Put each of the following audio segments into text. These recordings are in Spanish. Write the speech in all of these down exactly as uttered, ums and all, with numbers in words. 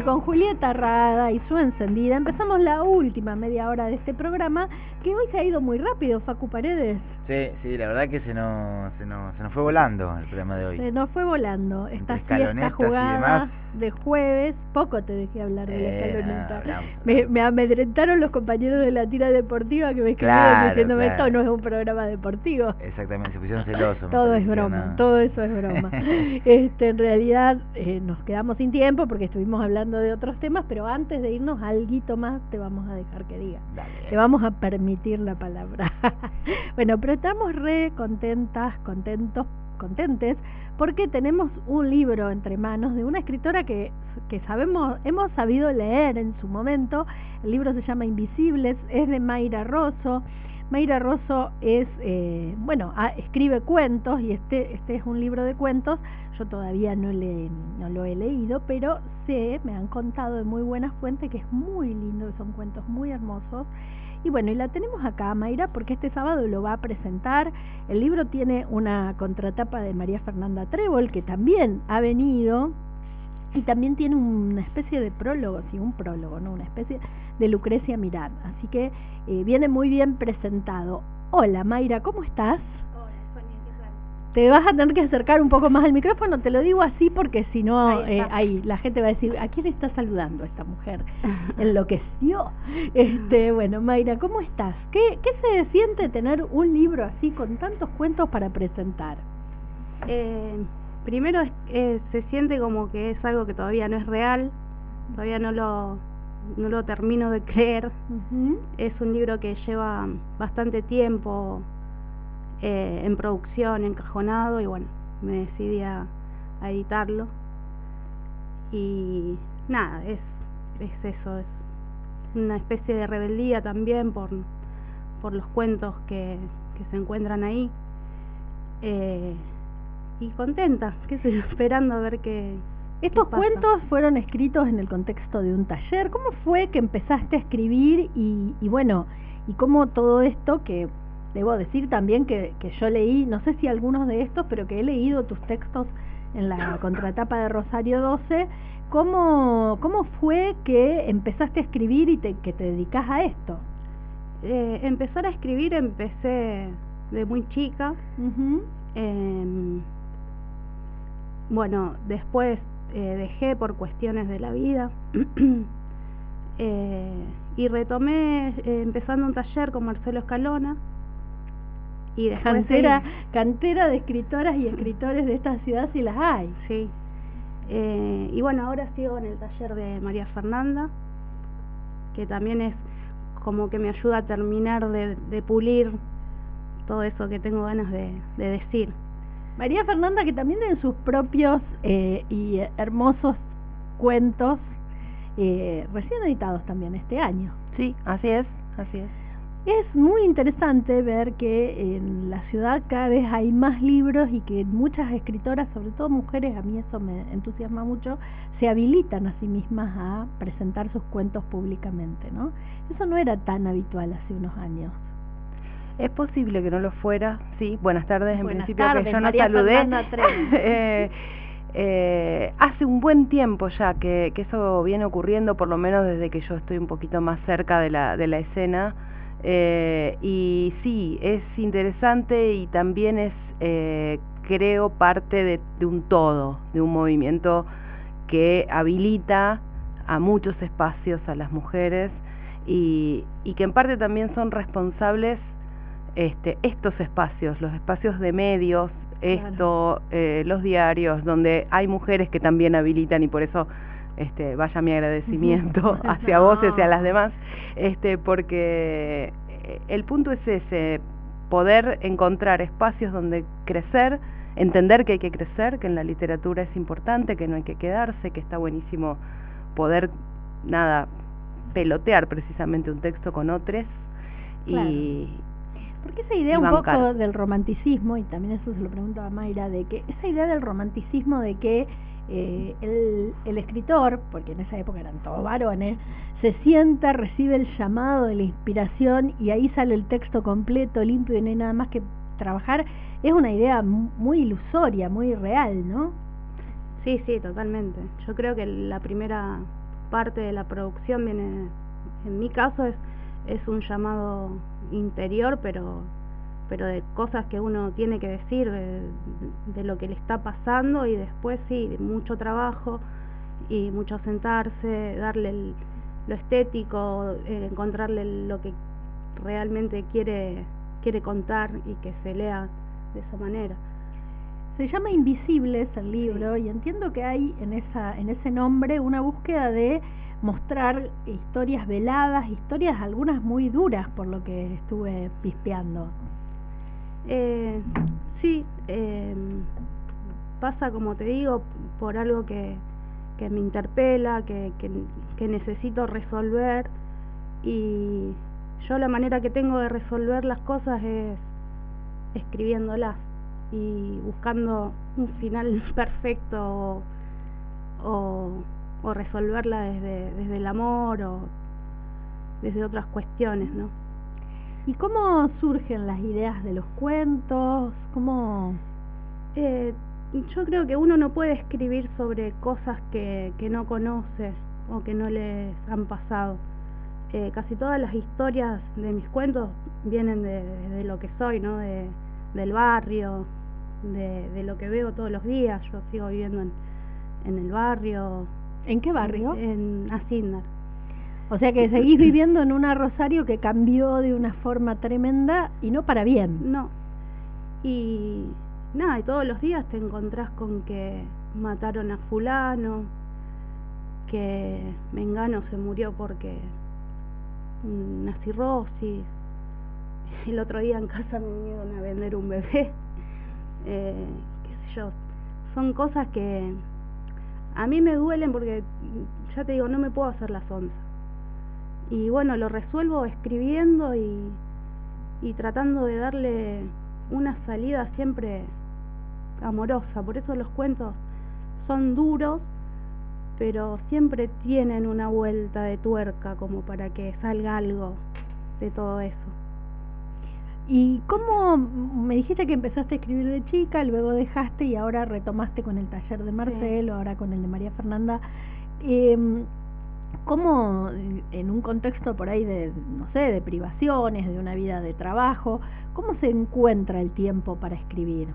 con Julieta Rada y su encendida empezamos la última media hora de este programa, que hoy se ha ido muy rápido, Facu Paredes. Sí, sí, la verdad que se nos, se nos, se nos fue volando el programa de hoy. Se nos fue volando. Esta Entre siesta jugada de jueves, poco te dejé hablar de la Eh, escaloneta. no, no, me, no. me amedrentaron los compañeros de la tira deportiva que me escribieron Claro, diciéndome claro. esto no es un programa deportivo. Exactamente, se pusieron celosos. Todo me es parece, broma, no. todo eso es broma. este, en realidad eh, nos quedamos sin tiempo porque estuvimos hablando de otros temas, pero antes de irnos, alguito más te vamos a dejar que diga. Dale. Te vamos a permitir la palabra. Bueno, pero estamos re contentas, contentos, contentes, porque tenemos un libro entre manos de una escritora que, que sabemos, hemos sabido leer en su momento. El libro se llama Invisibles, es de Mayra Rosso. Mayra Rosso es, eh, bueno, a, escribe cuentos y este, este es un libro de cuentos. Yo todavía no, le, no lo he leído, pero sé, me han contado de muy buenas fuentes que es muy lindo, que son cuentos muy hermosos. Y bueno, y la tenemos acá, Mayra, porque este sábado lo va a presentar. El libro tiene una contratapa de María Fernanda Trébol, que también ha venido, y también tiene una especie de prólogo, sí, un prólogo, ¿no? Una especie de Lucrecia Mirán. Así que eh, viene muy bien presentado. Hola, Mayra, ¿cómo estás? Hola, Sonia, ¿qué tal? Te vas a tener que acercar un poco más al micrófono, te lo digo así porque si no, ahí, eh, ahí la gente va a decir, ¿a quién está saludando esta mujer? Enloqueció. Este, bueno, Mayra, ¿cómo estás? ¿Qué, ¿Qué se siente tener un libro así con tantos cuentos para presentar? Eh, primero eh, se siente como que es algo que todavía no es real, todavía no lo, no lo termino de creer. Uh-huh. Es un libro que lleva bastante tiempo eh, en producción, encajonado, y bueno, me decidí a, a editarlo. Y nada, es, es eso, es una especie de rebeldía también por, por los cuentos que, que se encuentran ahí. Eh, y contenta, qué sé yo, esperando a ver qué. Estos ¿Qué pasa? cuentos fueron escritos en el contexto de un taller. ¿Cómo fue que empezaste a escribir y, y bueno, y cómo todo esto, que debo decir también que, que yo leí, no sé si algunos de estos, pero que he leído tus textos en la contratapa de Rosario doce, ¿cómo, cómo fue que empezaste a escribir y te, que te dedicás a esto? Eh, empezar a escribir empecé de muy chica. Uh-huh. eh, bueno, después eh, dejé por cuestiones de la vida. eh, y retomé eh, empezando un taller con Marcelo Escalona. Y después Cantera, seguí. cantera de escritoras y escritores de esta ciudad, si las hay. Sí. Eh, y bueno, ahora sigo en el taller de María Fernanda, que también es como que me ayuda a terminar de, de pulir todo eso que tengo ganas de, de decir. María Fernanda, que también tiene sus propios eh, y hermosos cuentos, eh, recién editados también este año. Sí, así es, así es. Es muy interesante ver que en la ciudad cada vez hay más libros y que muchas escritoras, sobre todo mujeres, a mí eso me entusiasma mucho, se habilitan a sí mismas a presentar sus cuentos públicamente, ¿no? Eso no era tan habitual hace unos años. Es posible que no lo fuera, sí. Buenas tardes, en Buenas principio tardes, que yo no María saludé. Fernanda Trébol. eh, eh, hace un buen tiempo ya que, que eso viene ocurriendo, por lo menos desde que yo estoy un poquito más cerca de la, de la escena. Eh, y sí, es interesante y también es, eh, creo, parte de, de un todo, de un movimiento que habilita a muchos espacios a las mujeres y, y que en parte también son responsables este, estos espacios, los espacios de medios, esto, claro. eh, los diarios, donde hay mujeres que también habilitan y por eso este, vaya mi agradecimiento hacia no. vos y hacia las demás, este, porque el punto es ese, poder encontrar espacios donde crecer, entender que hay que crecer, que en la literatura es importante, que no hay que quedarse, que está buenísimo poder, nada, pelotear precisamente un texto con otros. Claro. y Porque esa idea un poco del romanticismo, y también eso se lo pregunto a Mayra, de que esa idea del romanticismo de que eh, el, el escritor, porque en esa época eran todos varones, se sienta, recibe el llamado de la inspiración y ahí sale el texto completo, limpio y no hay nada más que trabajar, es una idea muy ilusoria, muy real, ¿no? Sí, sí, totalmente. Yo creo que la primera parte de la producción viene, en mi caso es, es un llamado interior, pero pero de cosas que uno tiene que decir, de, de lo que le está pasando, y después sí, mucho trabajo y mucho sentarse, darle el, lo estético, eh, encontrarle lo que realmente quiere quiere contar y que se lea de esa manera. Se llama Invisibles el libro, Sí. Y entiendo que hay en esa en ese nombre una búsqueda de mostrar historias veladas, historias algunas muy duras, por lo que estuve pispeando. Eh, sí, eh, pasa, como te digo, por algo que, que me interpela, que, que, que necesito resolver, y yo la manera que tengo de resolver las cosas es escribiéndolas y buscando un final perfecto, o, o, o resolverla desde, desde el amor o desde otras cuestiones, ¿no? ¿Y cómo surgen las ideas de los cuentos? ¿Cómo...? Eh, yo creo que uno no puede escribir sobre cosas que, que no conoce o que no les han pasado. Eh, casi todas las historias de mis cuentos vienen de, de lo que soy, ¿no? De, del barrio, de, de lo que veo todos los días. Yo sigo viviendo en, en el barrio. ¿En qué barrio? En, en Asindar. O sea que seguís viviendo en una Rosario que cambió de una forma tremenda y no para bien. No. Y nada, y todos los días te encontrás con que mataron a fulano, que Mengano se murió porque una cirrosis. El otro día en casa me vinieron a vender un bebé. Eh, qué sé yo. Son cosas que a mí me duelen porque, ya te digo, no me puedo hacer la sonsa. Y bueno, lo resuelvo escribiendo y, y tratando de darle una salida siempre amorosa. Por eso los cuentos son duros, pero siempre tienen una vuelta de tuerca como para que salga algo de todo eso. ¿Y cómo me dijiste que empezaste a escribir de chica, luego dejaste y ahora retomaste con el taller de Marcelo, sí, ahora con el de María Fernanda? Eh, ¿Cómo en un contexto por ahí de, no sé, de privaciones, de una vida de trabajo, cómo se encuentra el tiempo para escribir?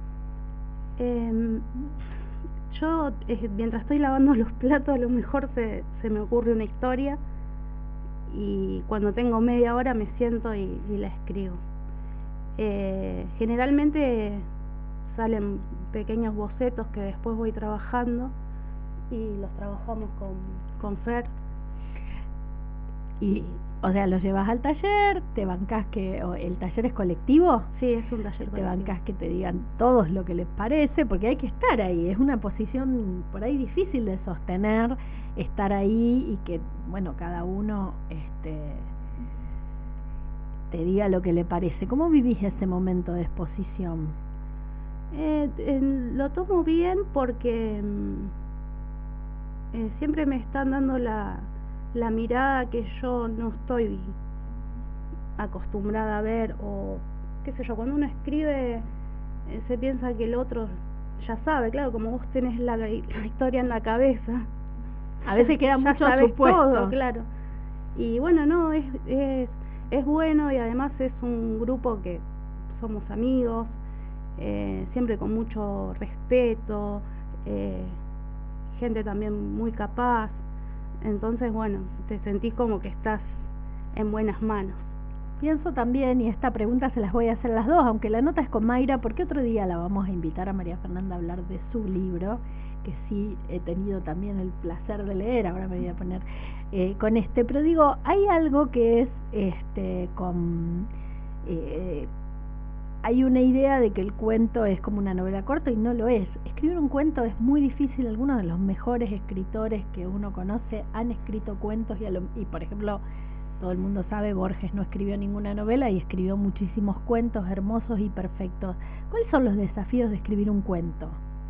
Eh, yo, eh, mientras estoy lavando los platos, a lo mejor se, se me ocurre una historia, y cuando tengo media hora me siento y, y la escribo. Eh, generalmente salen pequeños bocetos que después voy trabajando y los trabajamos con, con Fer. Y, o sea, los llevas al taller, te bancás que, o el taller es colectivo. Sí, es un taller colectivo. Te bancás que te digan todos lo que les parece, porque hay que estar ahí, es una posición por ahí difícil de sostener, estar ahí y que, bueno, cada uno este te diga lo que le parece. ¿Cómo vivís ese momento de exposición? Eh, eh, lo tomo bien porque eh, siempre me están dando la, la mirada que yo no estoy acostumbrada a ver, o qué sé yo, cuando uno escribe eh, se piensa que el otro ya sabe, claro, como vos tenés la, la historia en la cabeza, a veces queda mucho sabes supuesto. todo, claro. Y bueno, no, es, es, es bueno, y además es un grupo que somos amigos, eh, siempre con mucho respeto, eh, gente también muy capaz, entonces bueno, te sentís como que estás en buenas manos. Pienso también, y esta pregunta se las voy a hacer las dos, aunque la nota es con Mayra, porque otro día la vamos a invitar a María Fernanda a hablar de su libro, que sí he tenido también el placer de leer, ahora me voy a poner eh, con este, pero digo, hay algo que es este con eh, hay una idea de que el cuento es como una novela corta, y no lo es. Escribir un cuento es muy difícil. Algunos de los mejores escritores que uno conoce han escrito cuentos, y, a lo, y por ejemplo, todo el mundo sabe, Borges no escribió ninguna novela y escribió muchísimos cuentos hermosos y perfectos. ¿Cuáles son los desafíos de escribir un cuento?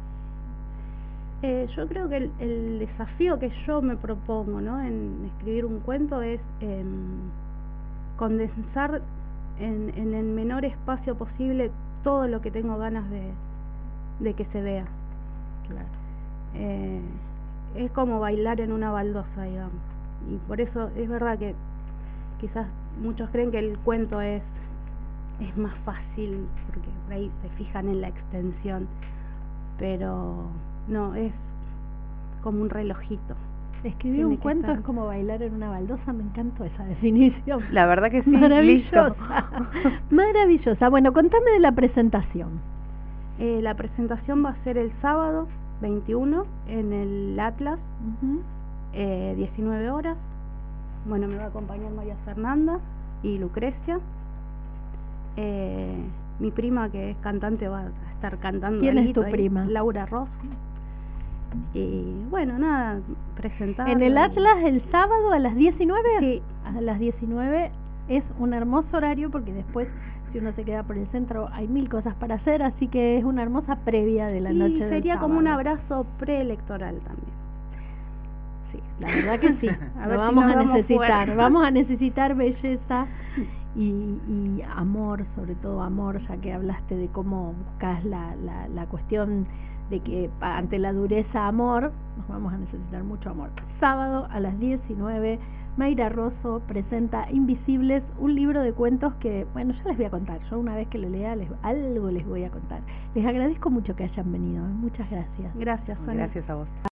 Eh, yo creo que el, el desafío que yo me propongo, ¿no?, en escribir un cuento es eh, condensar en, en el menor espacio posible todo lo que tengo ganas de, de que se vea. Claro. Eh, es como bailar en una baldosa, digamos. Y por eso es verdad que quizás muchos creen que el cuento es es más fácil, porque por ahí se fijan en la extensión, pero no, es como un relojito. Escribir Tiene un que cuento estar. es como bailar en una baldosa, me encantó esa definición. La verdad que sí, Maravillosa, listo. maravillosa. Bueno, contame de la presentación. Eh, la presentación va a ser el sábado veintiuno en el Atlas, Ujú. eh, diecinueve horas. Bueno, me va a acompañar María Fernanda y Lucrecia. Eh, mi prima, que es cantante, va a estar cantando. ¿Quién es alguito tu ahí, prima? Laura Ross. Y bueno, nada, presentar. En el Atlas el sábado a las diecinueve. Sí. A las diecinueve es un hermoso horario porque después, si uno se queda por el centro, hay mil cosas para hacer, así que es una hermosa previa de la Y noche del sería como un sábado. abrazo preelectoral también. Sí, la verdad que sí. A Lo ver si vamos nos a damos necesitar. fuerza. Vamos a necesitar belleza y, y amor, sobre todo amor, ya que hablaste de cómo buscas la, la, la cuestión de que pa- ante la dureza amor, nos vamos a necesitar mucho amor. Sábado a las diecinueve, Mayra Rosso presenta Invisibles, un libro de cuentos que, bueno, ya les voy a contar. Yo una vez que lo lea, les, algo les voy a contar. Les agradezco mucho que hayan venido. ¿eh? Muchas gracias. Gracias, Sonia. Gracias a vos.